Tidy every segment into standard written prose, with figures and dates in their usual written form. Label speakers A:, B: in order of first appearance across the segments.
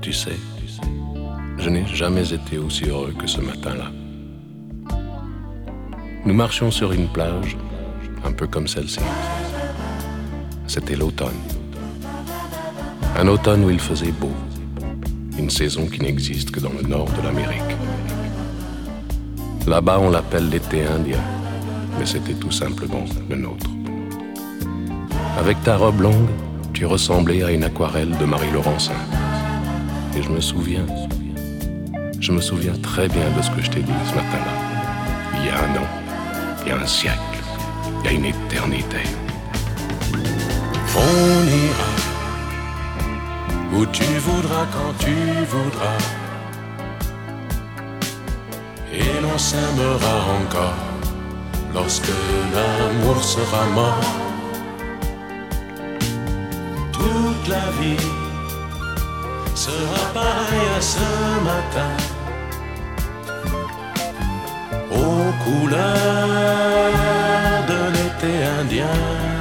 A: Tu sais, je n'ai jamais été aussi heureux que ce matin-là. Nous marchions sur une plage, un peu comme celle-ci. C'était l'automne. Un automne où il faisait beau. Une saison qui n'existe que dans le nord de l'Amérique. Là-bas, on l'appelle l'été indien, mais c'était tout simplement le nôtre. Avec ta robe longue, tu ressemblais à une aquarelle de Marie Laurencin. Et je me souviens très bien de ce que je t'ai dit ce matin-là. Il y a un an, il y a un siècle, il y a une éternité. On ira où tu voudras, quand tu voudras, et l'on s'aimera encore lorsque l'amour sera mort. Toute la vie sera pareille à ce matin, aux couleurs de l'été indien.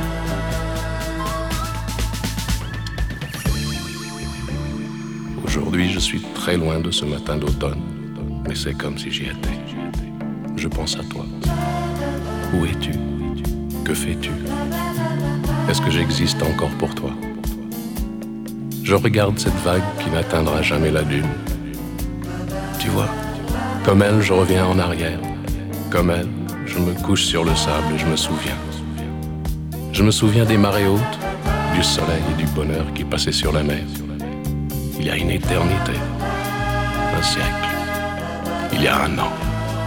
A: Aujourd'hui, je suis très loin de ce matin d'automne, mais c'est comme si j'y étais. Je pense à toi. Où es-tu? Que fais-tu? Est-ce que j'existe encore pour toi? Je regarde cette vague qui n'atteindra jamais la dune. Tu vois, comme elle, je reviens en arrière. Comme elle, je me couche sur le sable et je me souviens. Je me souviens des marées hautes, du soleil et du bonheur qui passaient sur la mer. Il y a une éternité, un siècle, il y a un an.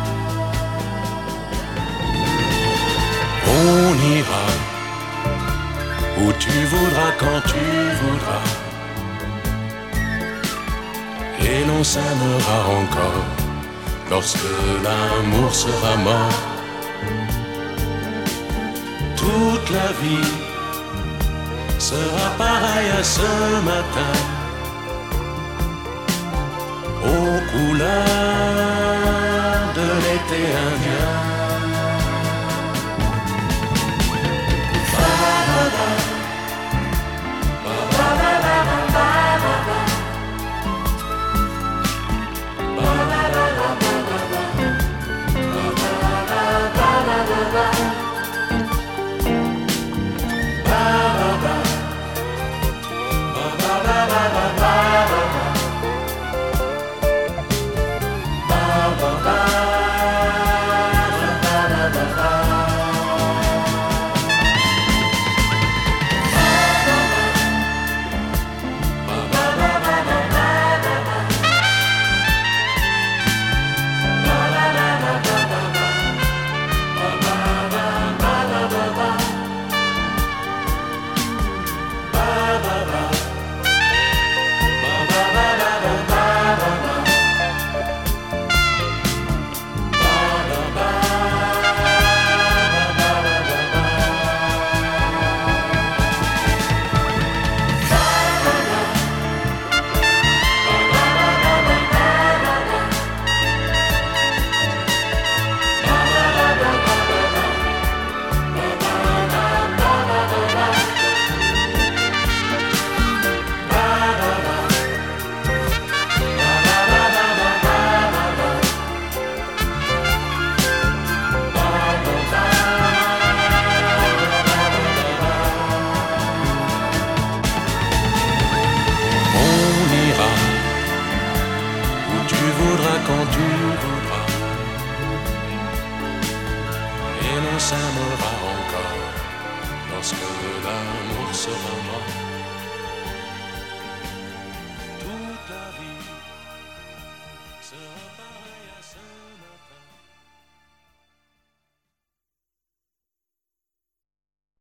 A: On ira où tu voudras, quand tu voudras, et l'on s'aimera encore lorsque l'amour sera mort. Toute la vie sera pareille à ce matin, aux couleurs de l'été indien. Quand tu voudras, et l'on s'aimera encore lorsque l'amour sera mort.